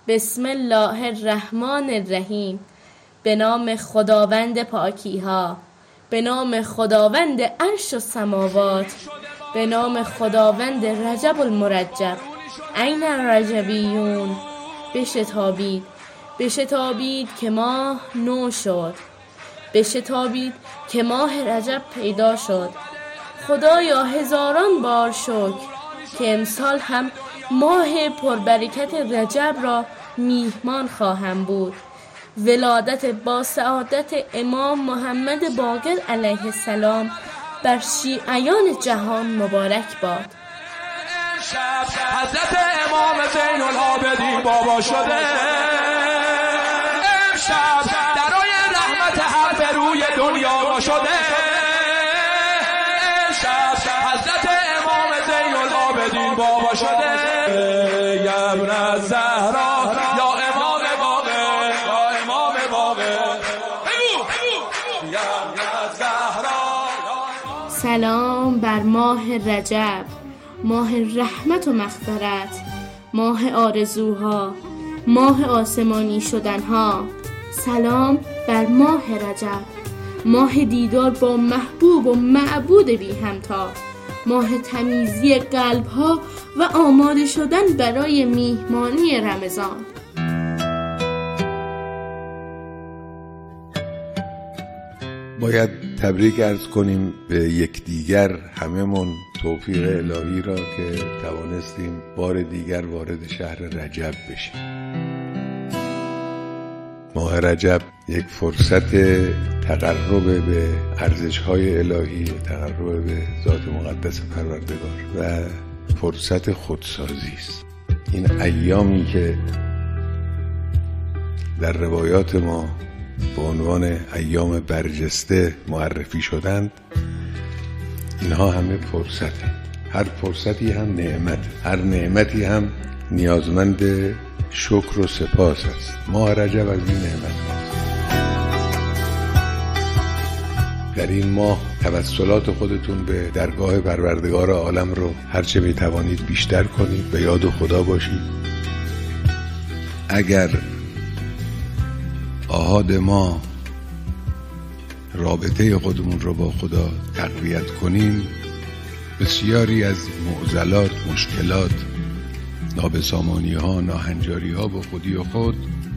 بسم الله الرحمن الرحیم. به نام خداوند پاکی ها، به نام خداوند عرش و سماوات، به نام خداوند رجب المرجب. این الرجبیون. بشتابید که ماه نو شد، بشتابید که ماه رجب پیدا شد. خدایا هزاران بار شکر که امسال هم ماه پربرکت رجب را میهمان خواهم بود. ولادت با سعادت امام محمد باقر علیه السلام بر شیعیان جهان مبارک باد. حضرت امام زین العابدین بابا شده، امشب درای رحمت حق به روی دنیا شده. امشب حضرت امام زین العابدین بابا شده. یا ابن الزهرا یا امام باقر، یا امام باقر، یا ابن الزهرا. سلام بر ماه رجب، ماه رحمت و مغفرت، ماه آرزوها، ماه آسمانی شدنها. سلام بر ماه رجب، ماه دیدار با محبوب و معبود بی همتا، ماه تمیزی قلبها و آماده شدن برای میهمانی رمضان. باید تبریک عرض کنیم به یکدیگر هممون توفیق الهی را که توانستیم بار دیگر وارد شهر رجب بشیم. ماه رجب یک فرصت تقرب به ارزش‌های الهی، تقرب به ذات مقدس پروردگار و فرصت خودسازی است. این ایامی که در روایات ما به عنوان ایام برجسته معرفی شدند، اینها همه فرصت. هر فرصتی هم نعمت، هر نعمتی هم نیازمند شکر و سپاس است. ماه رجب از این نعمت است. در این ماه توسلات خودتون به درگاه پروردگار عالم رو هرچه می توانید بیشتر کنید، به یاد خدا باشید. اگر آحاد ما رابطه خودمون رو با خدا تقویت کنیم، بسیاری از معضلات، مشکلات، نابسامانی ها، ناهنجاری ها با خودی و خود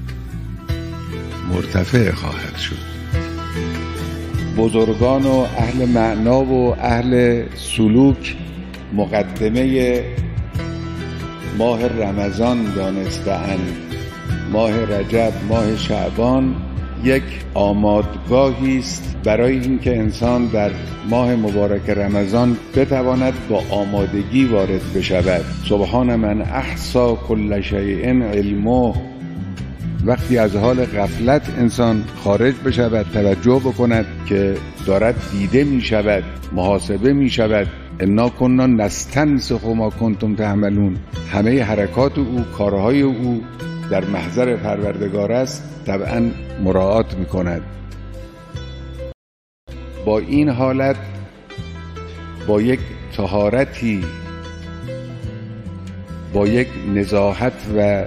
مرتفع خواهد شد. بزرگان و اهل معنا و اهل سلوک مقدمه ماه رمضان دانسته‌اند. ماه رجب، ماه شعبان یک آمادگاهی است برای اینکه انسان در ماه مبارک رمضان بتواند با آمادگی وارد بشود. سبحان من احصا کل شیء علمه. وقتی از حال غفلت انسان خارج بشود، توجه بکند که دارد دیده می شود، محاسبه می شود. انا کنا نستنسخ ما کنتم تعملون. همه حرکات او، کارهای او در محضر پروردگار است، طبعا مراعات می کند. با این حالت، با یک طهارتی، با یک نزاهت و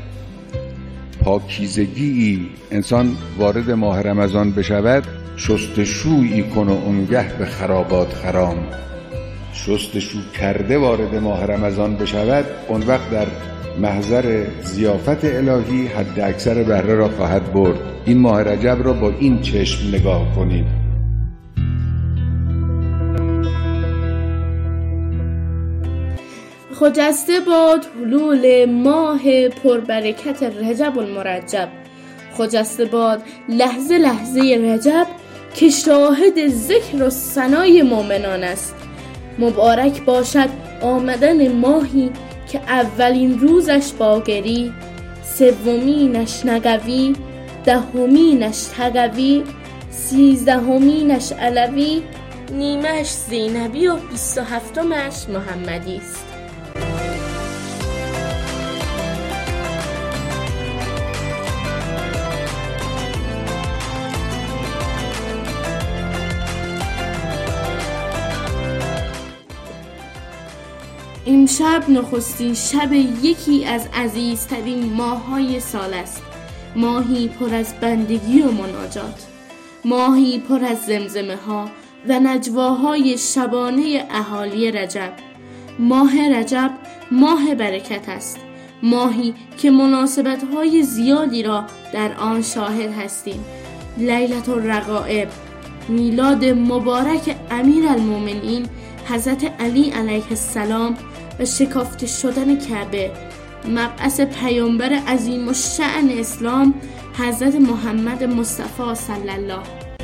پاکیزگی انسان وارد ماه رمضان بشود، شستشویی کن و اونگه به خرابات خرام. شستشو کرده وارد ماه رمضان بشود، اون وقت در محضر ضیافت الهی حد اکثر بهره را خواهد برد. این ماه رجب را با این چشم نگاه کنید. خجسته باد حلول ماه پربرکت رجب المرجب. خجسته باد لحظه لحظه رجب که شاهد ذکر و ثنای مؤمنان است. مبارک باشد آمدن ماهی که اولین روزش باقری، سومینش نقوی، دهمینش تقوی، 13مینش علوی، نیمه‌اش زینبی و 27مش محمدی است. امشب نخستین شب یکی از عزیزترین ماه‌های سال است. ماهی پر از بندگی و مناجات، ماهی پر از زمزمه ها و نجواهای شبانه اهالی رجب. ماه رجب ماه برکت است، ماهی که مناسبت‌های زیادی را در آن شاهد هستیم. لیلة الرغائب، میلاد مبارک امیرالمومنین حضرت علی علیه السلام و شکافته شدن کعبه، مبعث پیامبر عظیم الشأن اسلام حضرت محمد مصطفی صلی الله.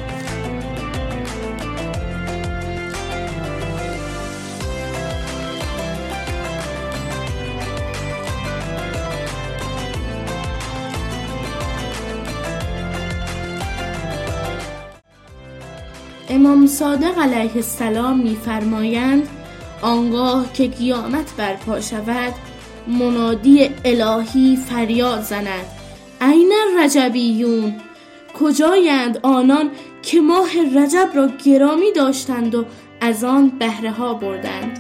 امام صادق علیه السلام می‌فرمایند آنگاه که قیامت برپا شود منادی الهی فریاد زند این الرجبیون، کجایند آنان که ماه رجب را گرامی داشتند و از آن بهره ها بردند.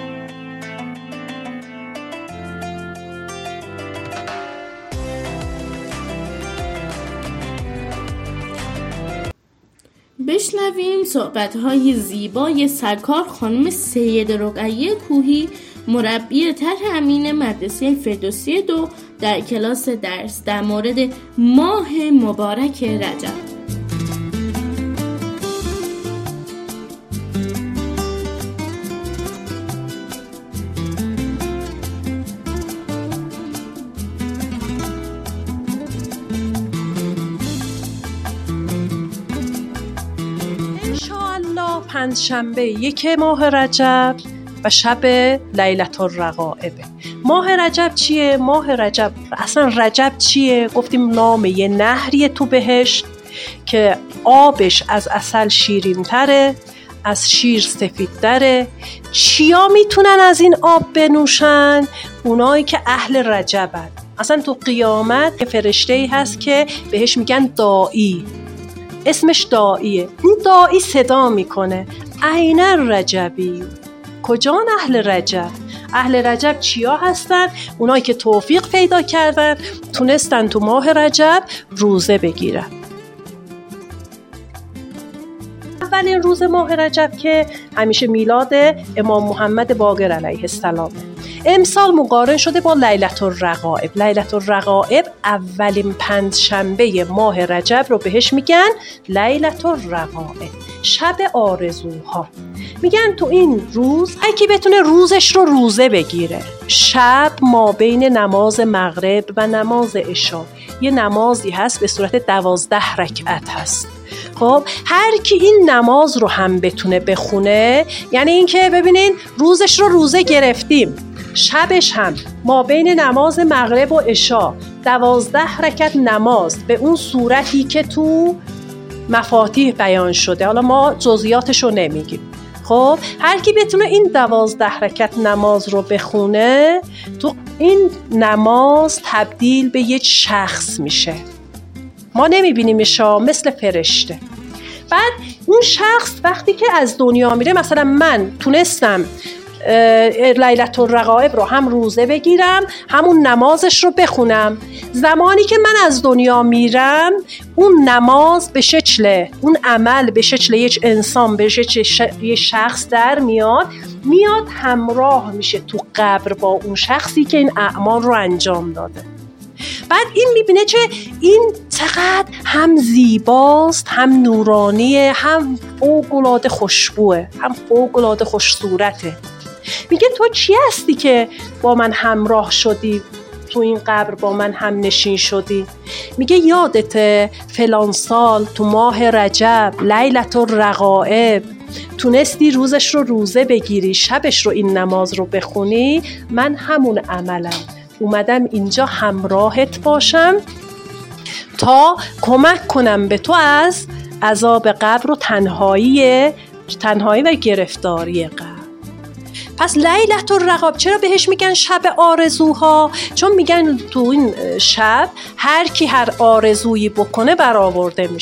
بشنویم صحبت‌های زیبای سرکار خانم سید رقیه کوهی، مربی طرح امین مدرسه فردوسی 2 در کلاس درس در مورد ماه مبارک رجب. پنجشنبه 1 ماه رجب و شب لیلة الرغائب. ماه رجب چیه؟ ماه رجب اصلا رجب چیه؟ گفتیم نام یه نهریه تو بهشت که آبش از عسل شیرین تره، از شیر سفید تره. چیا میتونن از این آب بنوشن؟ اونایی که اهل رجبن. اصلا تو قیامت که فرشته‌ای هست که بهش میگن داعی، اسمش داعیه. این داعی صدا میکنه این الرجبی، کجان اهل رجب؟ اهل رجب چیا هستن؟ اونایی که توفیق پیدا کردن تونستن تو ماه رجب روزه بگیرن. اولین روز ماه رجب که همیشه میلاد امام محمد باقر علیه السلام، امسال مقارن شده با لیلة الرغائب. لیلة الرغائب اولین پنجشنبه ماه رجب رو بهش میگن لیلة الرغائب، شب آرزوها. میگن تو این روز هرکی بتونه روزش رو روزه بگیره. شب ما بین نماز مغرب و نماز عشا یه نمازی هست به صورت 12 رکعت هست. خب هر کی این نماز رو هم بتونه بخونه، یعنی این که ببینین روزش رو روزه گرفتیم، شبش هم ما بین نماز مغرب و عشا 12 رکعت نماز به اون صورتی که تو مفاتیح بیان شده، حالا ما جزئیاتش رو نمیگیم. خب هر کی بتونه این 12 رکعت نماز رو بخونه، تو این نماز تبدیل به یک شخص میشه. ما نمیبینیمش مثل فرشته. بعد اون شخص وقتی که از دنیا میره، مثلا من تونستم لیلة الرغائب رو هم روزه بگیرم همون نمازش رو بخونم، زمانی که من از دنیا میرم اون نماز به شکل اون عمل به شکل یک انسان، به شکل یک شخص در میاد همراه میشه تو قبر با اون شخصی که این اعمال رو انجام داده. بعد این میبینه که این چقدر هم زیباست، هم نورانیه، هم فوق‌العاده خوشبوه، هم فوق‌العاده خوش صورته. میگه تو کی هستی که با من همراه شدی، تو این قبر با من هم نشین شدی؟ میگه یادته فلان سال تو ماه رجب لیلة الرغائب تونستی روزش رو روزه بگیری، شبش رو این نماز رو بخونی؟ من همون عملم، اومدم اینجا همراهت باشم تا کمک کنم به تو از عذاب قبر و تنهایی و گرفتاری قبر. پس لیلة الرغائب چرا بهش میگن شب آرزوها؟ چون میگن تو این شب هر کی هر آرزویی بکنه برآورده میشه.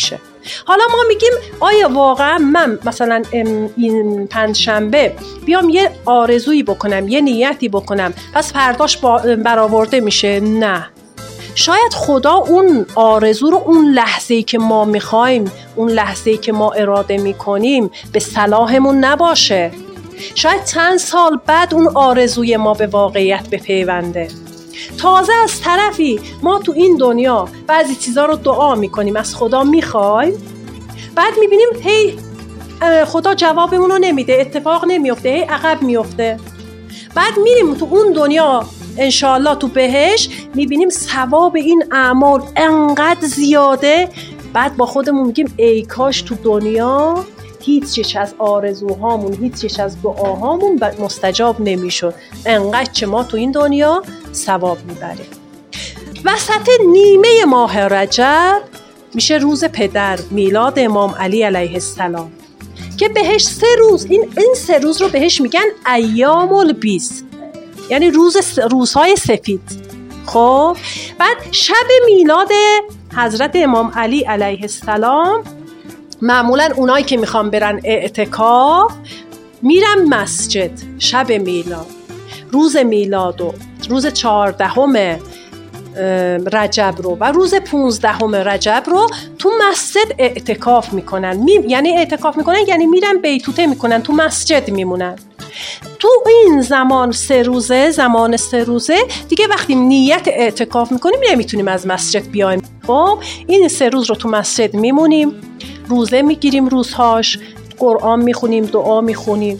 حالا ما میگیم آیا واقعا من مثلا این پنجشنبه بیام یه آرزویی بکنم، یه نیتی بکنم، پس فرداش برآورده میشه؟ نه. شاید خدا اون آرزو رو اون لحظه‌ای که ما میخوایم، اون لحظه‌ای که ما اراده میکنیم به صلاحمون نباشه. شاید چند سال بعد اون آرزوی ما به واقعیت بپیونده. تازه از طرفی ما تو این دنیا بعضی چیزا رو دعا میکنیم، از خدا میخوایم، بعد میبینیم هی خدا جوابمون رو نمیده، اتفاق نمیفته، هی عقب میفته. بعد میریم تو اون دنیا انشالله تو بهشت، میبینیم ثواب این اعمال انقدر زیاده، بعد با خودمون میگیم ای کاش تو دنیا هیچ از آرزوهامون، هیچ از دعاهامون مستجاب نمیشد، انقدر چه ما تو این دنیا ثواب میبریم. وسط نیمه ماه رجب میشه روز پدر، میلاد امام علی علیه السلام، که بهش 3 روز، این 3 روز رو بهش میگن ایام البیض، یعنی روزهای سفید. خب بعد شب میلاد حضرت امام علی علیه السلام معمولا اونایی که میخوان برن اعتکاف میرن مسجد شب میلاد، روز میلاد و روز 14 رجب رو و روز 15 رجب رو تو مسجد اعتکاف میکنن. یعنی اعتکاف میکنن یعنی میرن بیتوته میکنن، تو مسجد میمونن. تو این زمان 3 روزه، زمان 3 روزه دیگه وقتی نیت اعتکاف میکنیم نمیتونیم از مسجد بیایم. خب این 3 روز رو تو مسجد میمونیم، روزه میگیریم، روزهاش قرآن میخونیم، دعا میخونیم.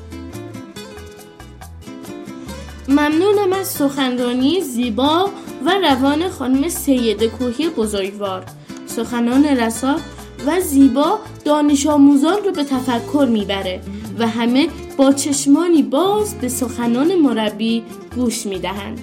ممنونم از سخنرانی زیبا و روان خانم سیده کوهی بزرگوار. سخنان رسا و زیبا دانش آموزان رو به تفکر میبره و همه با چشمانی باز به سخنان مربی گوش میدهند.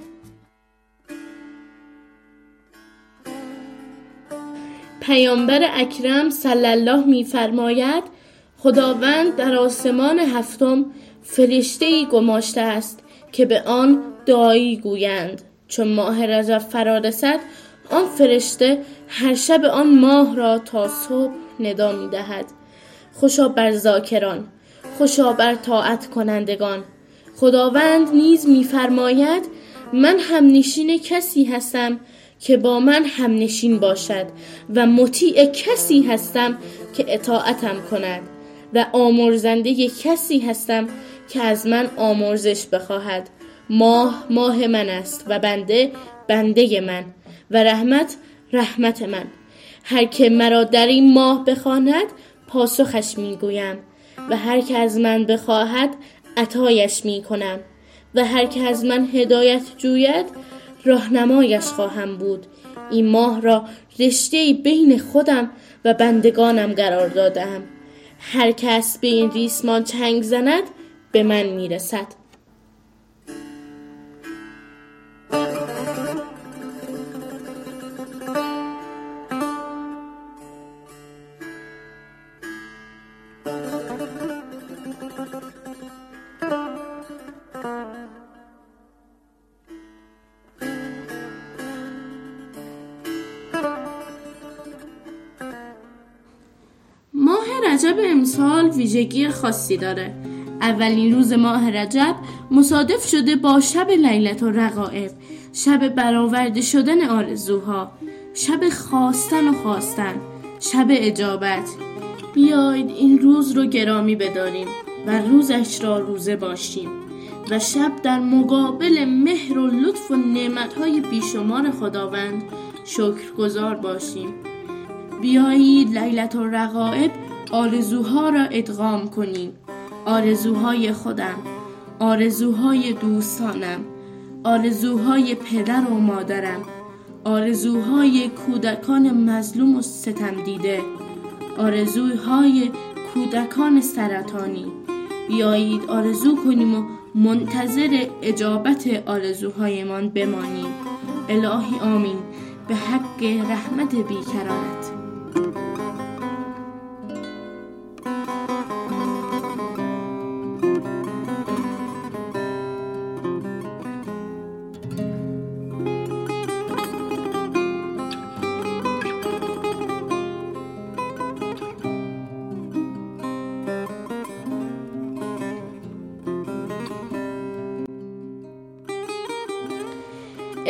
پیامبر اکرم صلی الله می‌فرماید خداوند در آسمان 7 فرشته‌ای گماشته است که به آن دعایی گویند. چون ماه رجب فرا رسد آن فرشته هر شب آن ماه را تا صبح ندا می‌دهد. خوشا بر ذاکران، خوشا بر طاعت کنندگان. خداوند نیز می‌فرماید من همنشین کسی هستم که با من همنشین باشد و مطیع کسی هستم که اطاعتم کند و آمرزنده کسی هستم که از من آمرزش بخواهد. ماه ماه من است و بنده بنده من و رحمت رحمت من. هر که مرا در این ماه بخواند پاسخش میگویم و هر که از من بخواهد عطایش میکنم و هر که از من هدایت جوید راهنمایش خواهم بود. این ماه را رشته‌ای بین خودم و بندگانم قرار دادم. هر کس به این ریسمان چنگ زند به من میرسد. رجب امسال ویژگی خاصی داره. اولین روز ماه رجب مصادف شده با شب لیلة الرغائب، شب برآورده شدن آرزوها، شب خواستن و خواستن، شب اجابت. بیایید این روز رو گرامی بداریم و روزش را روزه باشیم و شب در مقابل مهر و لطف و نعمتهای بیشمار خداوند شکرگزار باشیم. بیایید لیلة الرغائب آرزوها را ادغام کنیم. آرزوهای خودم، آرزوهای دوستانم، آرزوهای پدر و مادرم، آرزوهای کودکان مظلوم و ستم دیده، آرزوهای کودکان سرطانی. بیایید آرزو کنیم و منتظر اجابت آرزوهایمان بمانیم. الهی آمین به حق رحمت بیکرانت.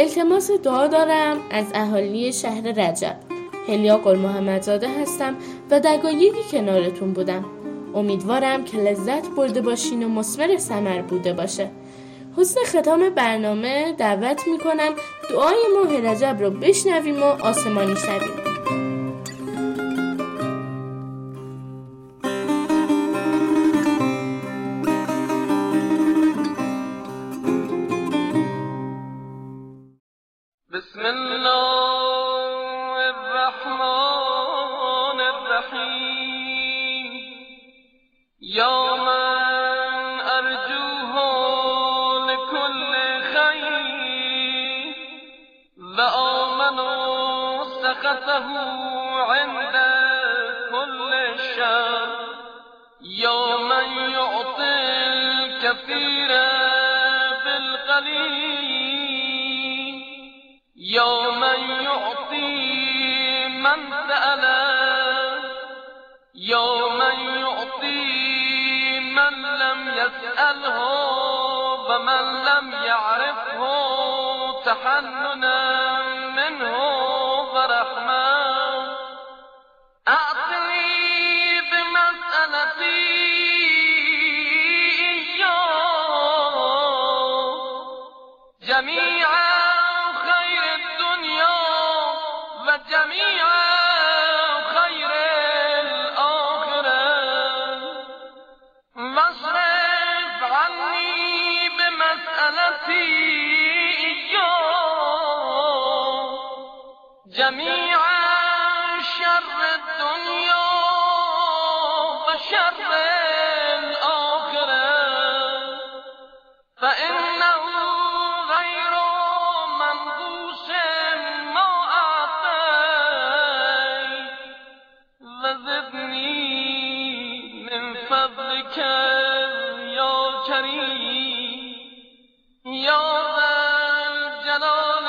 التماس دعا دارم از اهالی شهر رجب. هلیا گل محمدزاده هستم و دقایقی کنارتون بودم. امیدوارم که لذت برده باشین و مثمر ثمر بوده باشه. حسن ختام برنامه دعوت میکنم دعای ماه رجب رو بشنویم و آسمانی شویم. بسم الله الرحمن الرحیم یا من ارجوه لكل خیر و آمن سخطه عند كل شر یا من یعطی الكثیر بالقلیل یا من یعطی من سأل یا من یعطی من لم یسأله و من لم یعرفه تحننا منه و رحمه اعطنی بمسألتی جمیعا جميع خير الآخرة واصرف عني بمسألتي جميع شر الدنيا وشر الآخرة فإنه غير منقوص فضلك يا كريم يا ذا الجلال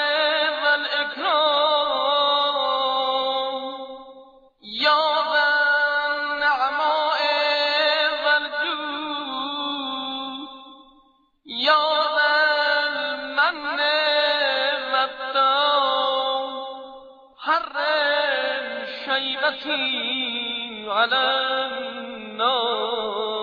والإكرام يا ذا النعماء والجود يا ذا المن والتوب حرم شيبتي على النار